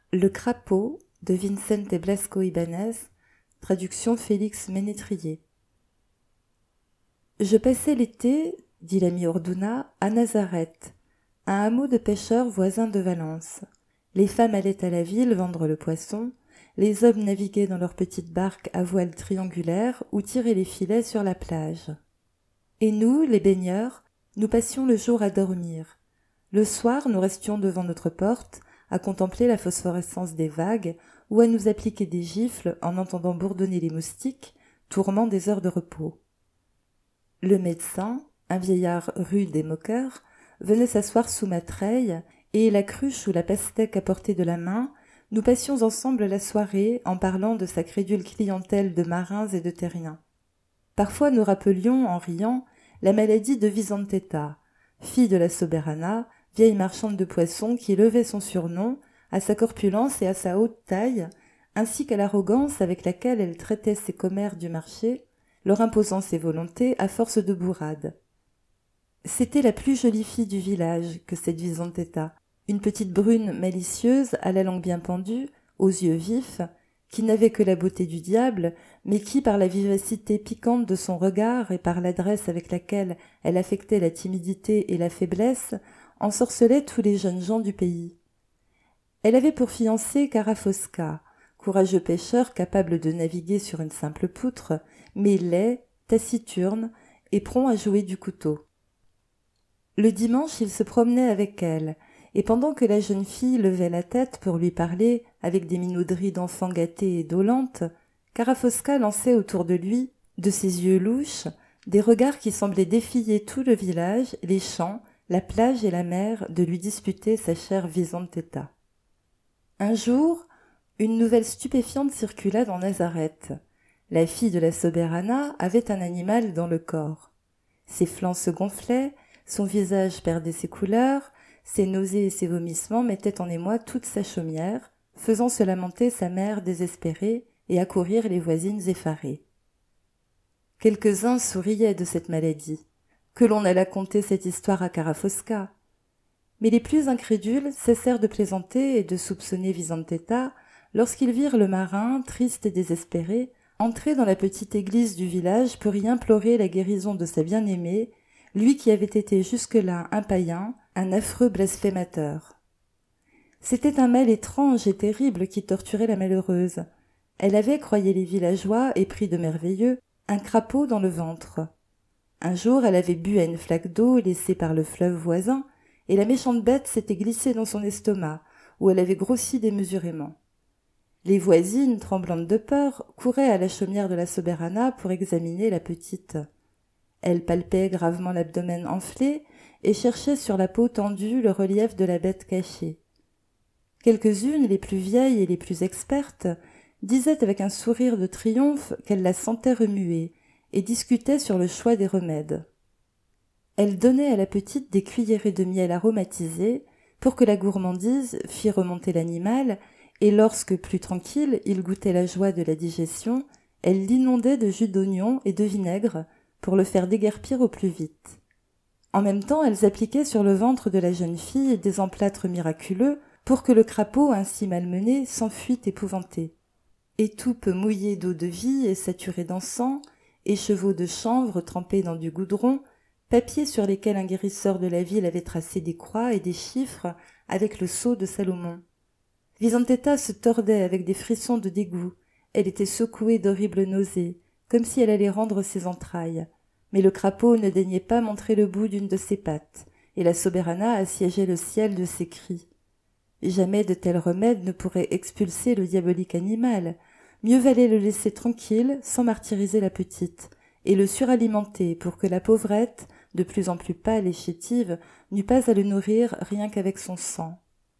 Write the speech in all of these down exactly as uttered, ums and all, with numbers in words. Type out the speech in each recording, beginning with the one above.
Le crapaud de Vicente Blasco Ibáñez, traduction Félix Ménétrier. Je passais l'été, dit l'ami Orduna, à Nazareth, un hameau de pêcheurs voisin de Valence. Les femmes allaient à la ville vendre le poisson, les hommes naviguaient dans leurs petites barques à voile triangulaire ou tiraient les filets sur la plage. Et nous, les baigneurs, nous passions le jour à dormir. Le soir, nous restions devant notre porte, à contempler la phosphorescence des vagues ou à nous appliquer des gifles en entendant bourdonner les moustiques, tourment des heures de repos. Le médecin, un vieillard rude et moqueur, venait s'asseoir sous ma treille, et la cruche ou la pastèque à portée de la main, nous passions ensemble la soirée en parlant de sa crédule clientèle de marins et de terriens. Parfois nous rappelions, en riant, la maladie de Visenteta, fille de la Soberana, vieille marchande de poissons qui levait son surnom à sa corpulence et à sa haute taille, ainsi qu'à l'arrogance avec laquelle elle traitait ses commères du marché, leur imposant ses volontés à force de bourrades. C'était la plus jolie fille du village que cette Visenteta, une petite brune malicieuse à la langue bien pendue, aux yeux vifs, qui n'avait que la beauté du diable, mais qui, par la vivacité piquante de son regard et par l'adresse avec laquelle elle affectait la timidité et la faiblesse, ensorcelait tous les jeunes gens du pays. Elle avait pour fiancé Carafosca, courageux pêcheur capable de naviguer sur une simple poutre, mais laid, taciturne et prompt à jouer du couteau. Le dimanche, il se promenait avec elle, et pendant que la jeune fille levait la tête pour lui parler avec des minauderies d'enfant gâtée et dolente, Carafosca lançait autour de lui, de ses yeux louches, des regards qui semblaient défier tout le village, les champs, la plage et la mer de lui disputer sa chère Visenteta. Un jour, une nouvelle stupéfiante circula dans Nazareth. La fille de la Soberana avait un animal dans le corps. Ses flancs se gonflaient, son visage perdait ses couleurs, ses nausées et ses vomissements mettaient en émoi toute sa chaumière, faisant se lamenter sa mère désespérée et accourir les voisines effarées. Quelques-uns souriaient de cette maladie, que l'on alla conter cette histoire à Carafosca. Mais les plus incrédules cessèrent de plaisanter et de soupçonner Visenteta lorsqu'ils virent le marin, triste et désespéré, entrer dans la petite église du village pour y implorer la guérison de sa bien-aimée, lui qui avait été jusque-là un païen, un affreux blasphémateur. C'était un mal étrange et terrible qui torturait la malheureuse. Elle avait, croyaient les villageois, épris de merveilleux, un crapaud dans le ventre. Un jour, elle avait bu à une flaque d'eau laissée par le fleuve voisin, et la méchante bête s'était glissée dans son estomac, où elle avait grossi démesurément. Les voisines, tremblantes de peur, couraient à la chaumière de la Soberana pour examiner la petite. Elle palpait gravement l'abdomen enflé et cherchait sur la peau tendue le relief de la bête cachée. Quelques-unes, les plus vieilles et les plus expertes, disaient avec un sourire de triomphe qu'elles la sentaient remuer et discutaient sur le choix des remèdes. Elle donnait à la petite des cuillerées de miel aromatisé pour que la gourmandise fît remonter l'animal, et lorsque, plus tranquille, il goûtait la joie de la digestion, elle l'inondait de jus d'oignon et de vinaigre pour le faire déguerpir au plus vite. En même temps, elles appliquaient sur le ventre de la jeune fille des emplâtres miraculeux pour que le crapaud, ainsi malmené, s'enfuît épouvanté. Étoupes mouillées d'eau de vie et saturées d'encens, écheveaux de chanvre trempés dans du goudron, papiers sur lesquels un guérisseur de la ville avait tracé des croix et des chiffres avec le sceau de Salomon. Visenteta se tordait avec des frissons de dégoût. Elle était secouée d'horribles nausées, comme si elle allait rendre ses entrailles. Mais le crapaud ne daignait pas montrer le bout d'une de ses pattes, et la Soberana assiégeait le ciel de ses cris. Jamais de tels remèdes ne pourraient expulser le diabolique animal. Mieux valait le laisser tranquille, sans martyriser la petite, et le suralimenter pour que la pauvrette, de plus en plus pâle et chétive, n'eût pas à le nourrir rien qu'avec son sang.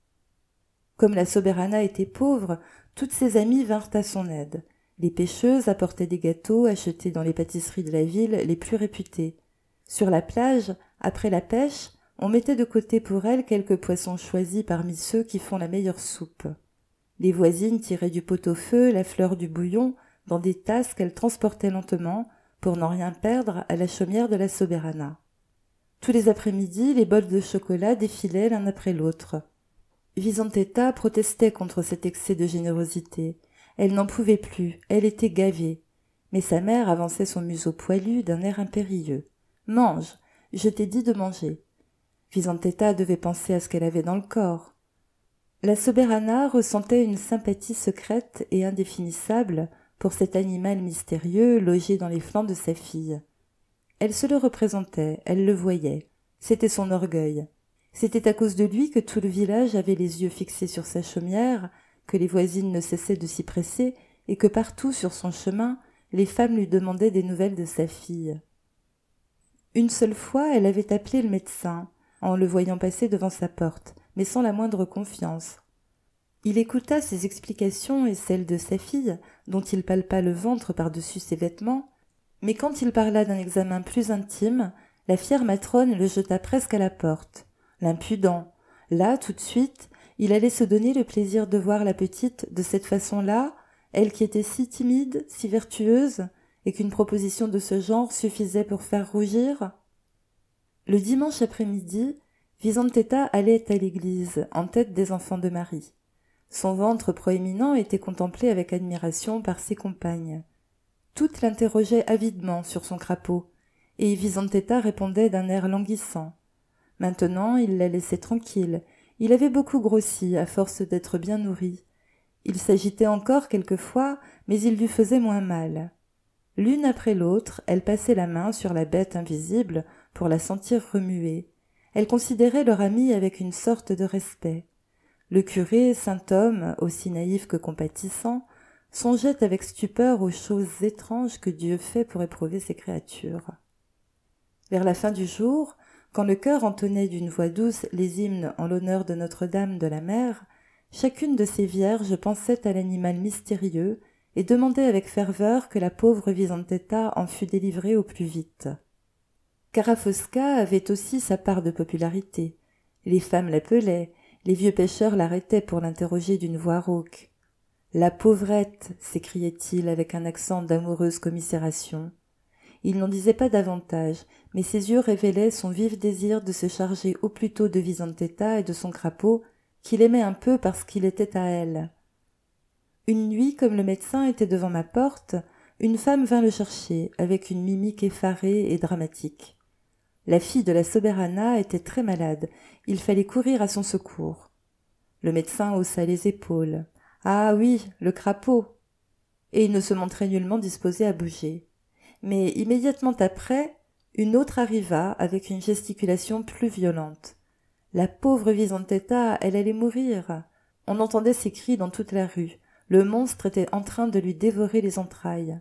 Comme la Soberana était pauvre, toutes ses amies vinrent à son aide. Les pêcheuses apportaient des gâteaux achetés dans les pâtisseries de la ville les plus réputées. Sur la plage, après la pêche, on mettait de côté pour elle quelques poissons choisis parmi ceux qui font la meilleure soupe. Les voisines tiraient du pot-au-feu la fleur du bouillon dans des tasses qu'elles transportaient lentement, pour n'en rien perdre, à la chaumière de la Soberana. Tous les après-midi, les bols de chocolat défilaient l'un après l'autre. Visentetta protestait contre cet excès de générosité. Elle n'en pouvait plus, elle était gavée. Mais sa mère avançait son museau poilu d'un air impérieux. « Mange, je t'ai dit de manger. » Visentetta devait penser à ce qu'elle avait dans le corps. La Soberana ressentait une sympathie secrète et indéfinissable pour cet animal mystérieux logé dans les flancs de sa fille. Elle se le représentait, elle le voyait. C'était son orgueil. C'était à cause de lui que tout le village avait les yeux fixés sur sa chaumière, que les voisines ne cessaient de s'y presser et que partout sur son chemin, les femmes lui demandaient des nouvelles de sa fille. Une seule fois, elle avait appelé le médecin, en le voyant passer devant sa porte, mais sans la moindre confiance. Il écouta ses explications et celles de sa fille, dont il palpa le ventre par-dessus ses vêtements, mais quand il parla d'un examen plus intime, la fière matrone le jeta presque à la porte. L'impudent. Là, tout de suite, il allait se donner le plaisir de voir la petite de cette façon-là, elle qui était si timide, si vertueuse, et qu'une proposition de ce genre suffisait pour faire rougir. Le dimanche après-midi, Visentetta allait à l'église, en tête des enfants de Marie. Son ventre proéminent était contemplé avec admiration par ses compagnes. Toutes l'interrogeaient avidement sur son crapaud, et Visentetta répondait d'un air languissant. Maintenant, il la laissait tranquille. Il avait beaucoup grossi, à force d'être bien nourri. Il s'agitait encore quelquefois, mais il lui faisait moins mal. L'une après l'autre, elle passait la main sur la bête invisible pour la sentir remuer. Elle considérait leur amie avec une sorte de respect. Le curé, saint homme, aussi naïf que compatissant, songeait avec stupeur aux choses étranges que Dieu fait pour éprouver ses créatures. Vers la fin du jour, quand le chœur entonnait d'une voix douce les hymnes en l'honneur de Notre-Dame de la Mer, chacune de ces vierges pensait à l'animal mystérieux et demandait avec ferveur que la pauvre Visentetta en fût délivrée au plus vite. Carafosca avait aussi sa part de popularité. Les femmes l'appelaient, les vieux pêcheurs l'arrêtaient pour l'interroger d'une voix rauque. « La pauvrette !» s'écriait-il avec un accent d'amoureuse commisération. Il n'en disait pas davantage, mais ses yeux révélaient son vif désir de se charger au plus tôt de Visentetta et de son crapaud, qu'il aimait un peu parce qu'il était à elle. Une nuit, comme le médecin était devant ma porte, une femme vint le chercher, avec une mimique effarée et dramatique. La fille de la Soberana était très malade, il fallait courir à son secours. Le médecin haussa les épaules. « Ah oui, le crapaud !» Et il ne se montrait nullement disposé à bouger. Mais immédiatement après, une autre arriva avec une gesticulation plus violente. La pauvre Visentetta, elle allait mourir. On entendait ses cris dans toute la rue. Le monstre était en train de lui dévorer les entrailles.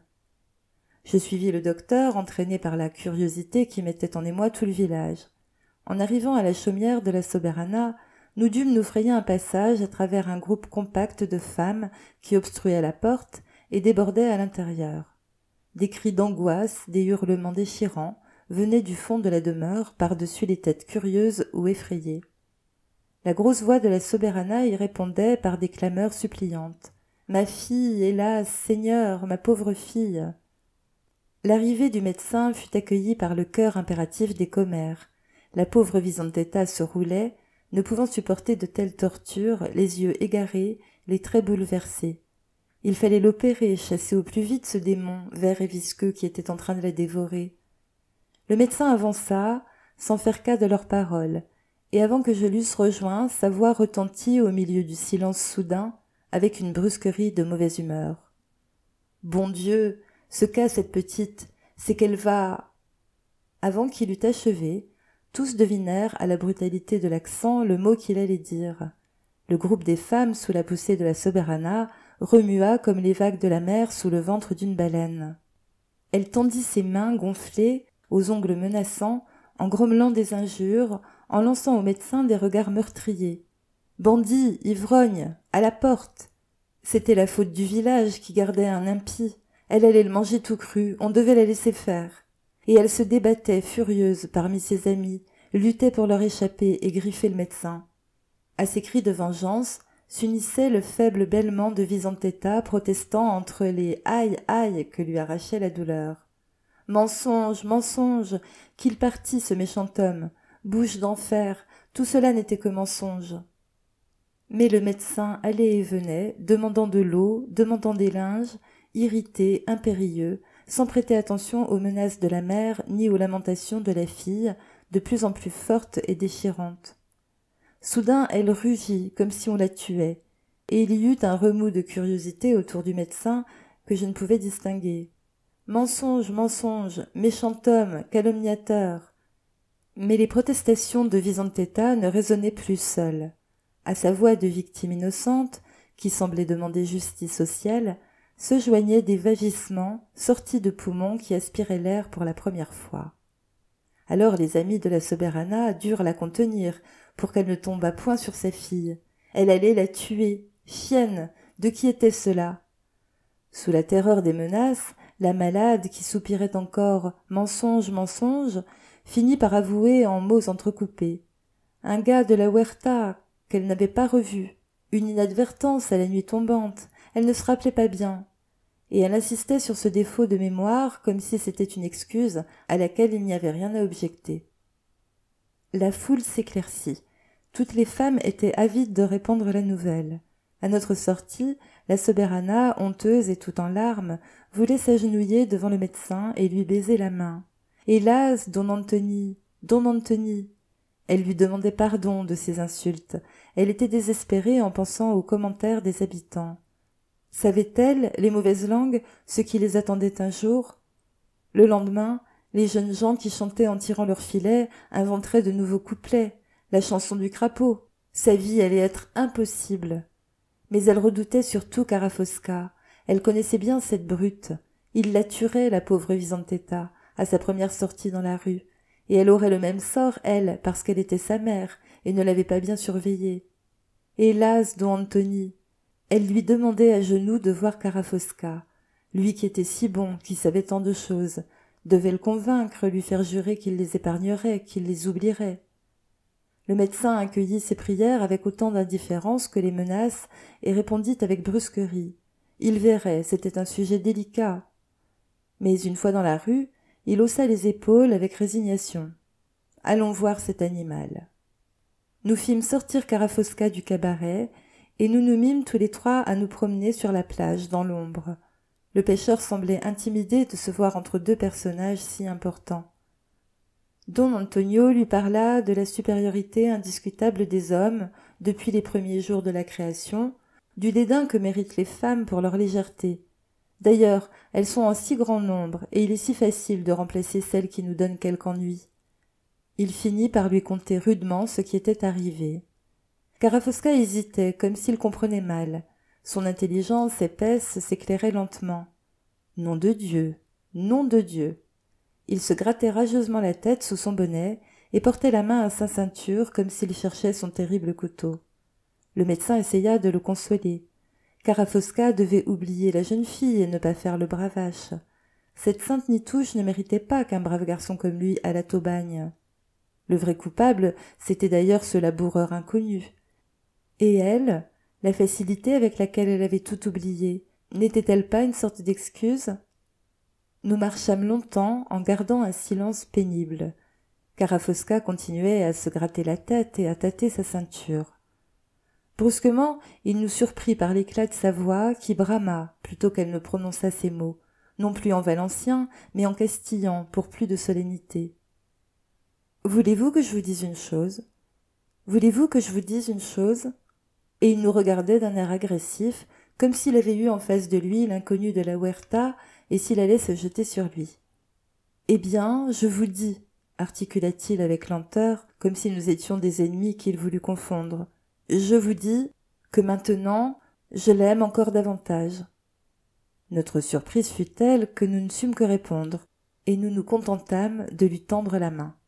Je suivis le docteur, entraîné par la curiosité qui mettait en émoi tout le village. En arrivant à la chaumière de la Soberana, nous dûmes nous frayer un passage à travers un groupe compact de femmes qui obstruaient la porte et débordaient à l'intérieur. Des cris d'angoisse, des hurlements déchirants venaient du fond de la demeure par-dessus les têtes curieuses ou effrayées. La grosse voix de la Soberana y répondait par des clameurs suppliantes. « Ma fille, hélas, Seigneur, ma pauvre fille !» L'arrivée du médecin fut accueillie par le chœur impératif des commères. La pauvre Visentetta se roulait, ne pouvant supporter de telles tortures, les yeux égarés, les traits bouleversés. Il fallait l'opérer, chasser au plus vite ce démon, vert et visqueux, qui était en train de la dévorer. Le médecin avança, sans faire cas de leurs paroles, et avant que je l'eusse rejoint, sa voix retentit au milieu du silence soudain, avec une brusquerie de mauvaise humeur. « Bon Dieu, ce qu'a cette petite, c'est qu'elle va… » Avant qu'il eût achevé, tous devinèrent à la brutalité de l'accent le mot qu'il allait dire. Le groupe des femmes, sous la poussée de la Soberana, remua comme les vagues de la mer sous le ventre d'une baleine. Elle tendit ses mains gonflées, aux ongles menaçants, en grommelant des injures, en lançant au médecin des regards meurtriers. « Bandits, ivrognes, à la porte !» C'était la faute du village qui gardait un impie. Elle allait le manger tout cru, on devait la laisser faire. Et elle se débattait, furieuse, parmi ses amis, luttait pour leur échapper et griffer le médecin. À ces cris de vengeance s'unissait le faible bêlement de Visentetta protestant entre les « aïe, aïe » que lui arrachait la douleur. « Mensonge, mensonge, qu'il partit ce méchant homme, bouche d'enfer, tout cela n'était que mensonge. » Mais le médecin allait et venait, demandant de l'eau, demandant des linges, irrité, impérieux, sans prêter attention aux menaces de la mère ni aux lamentations de la fille, de plus en plus fortes et déchirantes. Soudain elle rugit comme si on la tuait, et il y eut un remous de curiosité autour du médecin que je ne pouvais distinguer. Mensonge, mensonge, méchant homme, calomniateur. Mais les protestations de Visentetta ne résonnaient plus seules. À sa voix de victime innocente, qui semblait demander justice au ciel, se joignaient des vagissements sortis de poumons qui aspiraient l'air pour la première fois. Alors les amis de la Soberana durent la contenir pour qu'elle ne tombât point sur sa fille. Elle allait la tuer. Chienne, de qui était cela? Sous la terreur des menaces, la malade, qui soupirait encore « mensonge, mensonge », finit par avouer en mots entrecoupés. Un gars de la Huerta qu'elle n'avait pas revu, une inadvertance à la nuit tombante, elle ne se rappelait pas bien. Et elle insistait sur ce défaut de mémoire comme si c'était une excuse à laquelle il n'y avait rien à objecter. La foule s'éclaircit. Toutes les femmes étaient avides de répandre la nouvelle. À notre sortie, la Soberana, honteuse et tout en larmes, voulait s'agenouiller devant le médecin et lui baiser la main. « Hélas, don Antoni, don Antoni !» Elle lui demandait pardon de ses insultes. Elle était désespérée en pensant aux commentaires des habitants. Savait-elle, les mauvaises langues, ce qui les attendait un jour? Le lendemain, les jeunes gens qui chantaient en tirant leurs filets inventeraient de nouveaux couplets, la chanson du crapaud. Sa vie allait être impossible. Mais elle redoutait surtout Carafosca. Elle connaissait bien cette brute. Il la tuerait, la pauvre Visentetta, à sa première sortie dans la rue, et elle aurait le même sort, elle, parce qu'elle était sa mère, et ne l'avait pas bien surveillée. Hélas, don Antoni! Elle lui demandait à genoux de voir Carafosca. Lui qui était si bon, qui savait tant de choses, devait le convaincre, lui faire jurer qu'il les épargnerait, qu'il les oublierait. Le médecin accueillit ses prières avec autant d'indifférence que les menaces et répondit avec brusquerie. Il verrait, c'était un sujet délicat. Mais une fois dans la rue, il haussa les épaules avec résignation. « Allons voir cet animal. » Nous fîmes sortir Carafosca du cabaret, et nous nous mîmes tous les trois à nous promener sur la plage, dans l'ombre. Le pêcheur semblait intimidé de se voir entre deux personnages si importants. Don Antonio lui parla de la supériorité indiscutable des hommes depuis les premiers jours de la création, du dédain que méritent les femmes pour leur légèreté. D'ailleurs, elles sont en si grand nombre, et il est si facile de remplacer celles qui nous donnent quelque ennui. Il finit par lui conter rudement ce qui était arrivé. Carafosca hésitait, comme s'il comprenait mal. Son intelligence épaisse s'éclairait lentement. Nom de Dieu, nom de Dieu. Il se grattait rageusement la tête sous son bonnet et portait la main à sa ceinture comme s'il cherchait son terrible couteau. Le médecin essaya de le consoler. Carafosca devait oublier la jeune fille et ne pas faire le bravache. Cette sainte Nitouche ne méritait pas qu'un brave garçon comme lui allât au bagne. Le vrai coupable, c'était d'ailleurs ce laboureur inconnu. Et elle, la facilité avec laquelle elle avait tout oublié, n'était-elle pas une sorte d'excuse? Nous marchâmes longtemps en gardant un silence pénible. Carafosca continuait à se gratter la tête et à tâter sa ceinture. Brusquement, il nous surprit par l'éclat de sa voix qui brama plutôt qu'elle ne prononça ces mots, non plus en valencien, mais en castillan pour plus de solennité. « Voulez-vous que je vous dise une chose? Voulez-vous que je vous dise une chose ?» Et il nous regardait d'un air agressif, comme s'il avait eu en face de lui l'inconnu de la Huerta et s'il allait se jeter sur lui. « Eh bien, je vous dis, » articula-t-il avec lenteur, comme si nous étions des ennemis qu'il voulut confondre, « je vous dis que maintenant, je l'aime encore davantage. » Notre surprise fut telle que nous ne sûmes que répondre, et nous nous contentâmes de lui tendre la main.